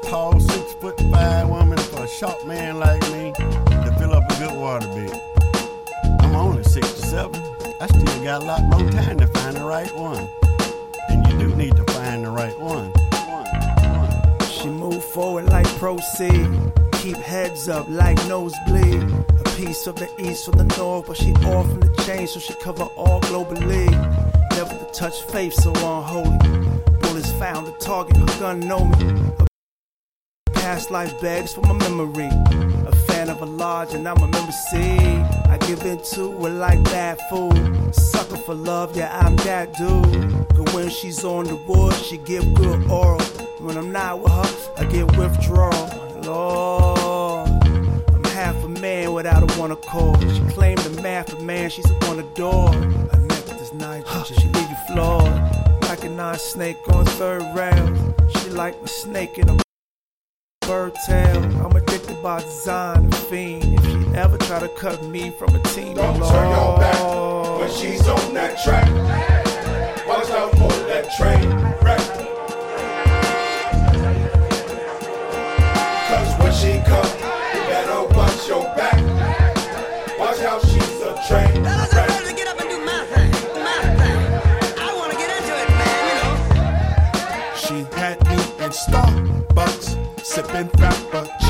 tall 6'5" woman for a short man like me to fill up a good water bill. I'm only 67. I still got a lot more time to find the right one. And you do need to find the right one. She move forward like proceed. Keep heads up like nosebleed. A piece of the east from the north, but she off from the chain, so she cover all globally. Never to touch faith, so unholy. Bullets found the target, her gun know me. Past life begs for my memory. A fan of a lodge and I'm a member C. I give into it like bad food. Sucker for love, yeah, I'm that dude. But when she's on the wood, she give good oral. When I'm not with her, I get withdrawal. Lord, I'm half a man without a one accord. She claimed the math of man, she's a one adore. Her neck is nice, she leave you floored. Like a non-snake on third round. She like my snake in a bird tail. I'm addicted by design, a fiend. If she ever try to cut me from a team, don't turn your back when she's on that track. Watch out for that train wreck. Cause when she come, you better watch your back. Watch out, she's a train wreck. I'm ready to get up and do my thing. I wanna get into it, man, you know. She had me in Starbucks, sipping frappuccino.